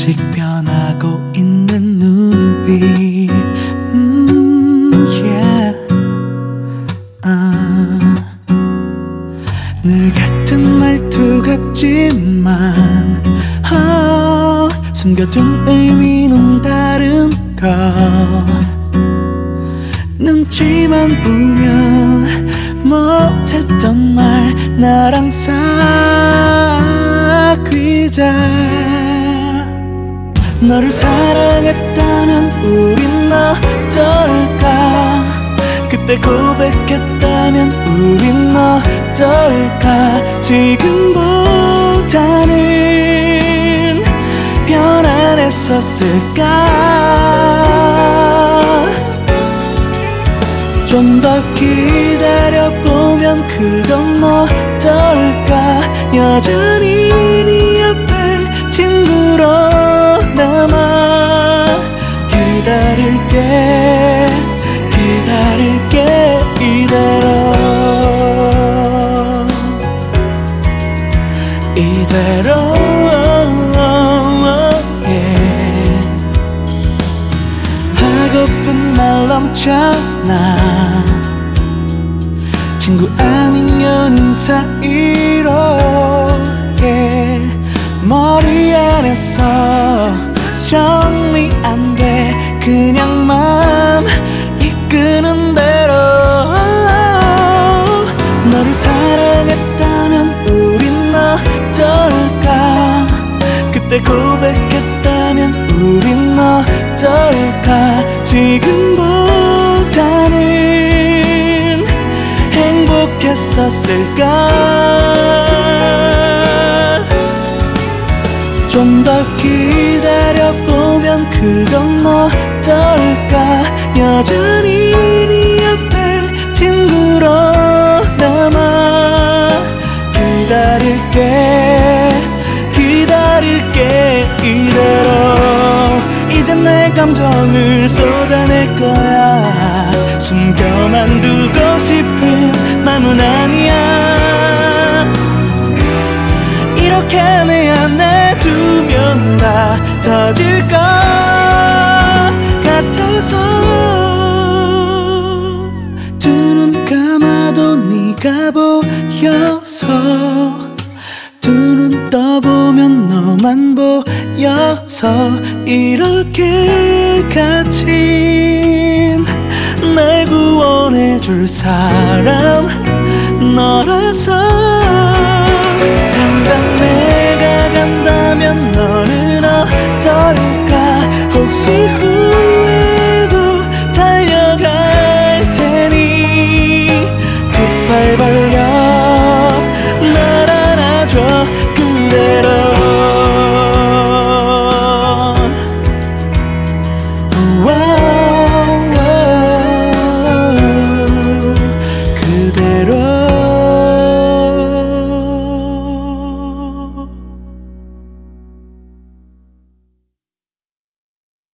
조금씩 변하고 있는 눈빛. yeah. 늘 같은 말투 같지만 숨겨둔 의미는 다른 것. 눈치만 보면 못했던 말 나랑 사귀자. 너를 사랑했다면 우린 어떨까? 그때 고백했다면 우린 어떨까? 지금보다는 편안했었을까? 좀 더 기다려보면 그건 어떨까? 여전히 네 옆에 친구로 남아 기다릴게, 기다릴게 이대로, 이대로. 하고픈 말 넘쳐나 친구 아닌 연인 사이로. 머리 안에서 정리 안 돼 그냥 맘 이끄는 대로. 너를 사랑했다면 우린 어떨까? 그때 고백했다면 우린 어떨까? 지금보다는 행복했었을까? 좀 더 기다려보면 그건 어떨까? 여전히 네 옆에 친구로 남아 기다릴게, 기다릴게 이대로. 이젠 내 감정을 쏟아낼 거야. 숨겨만 두고 싶은 맘은 아니야. 이렇게 내 안에 두면 다 터질 것 같아서. 두 눈 감아도 네가 보여서, 두 눈 떠보면 너만 보여서. 이렇게 갇힌 날 구원해줄 사람 너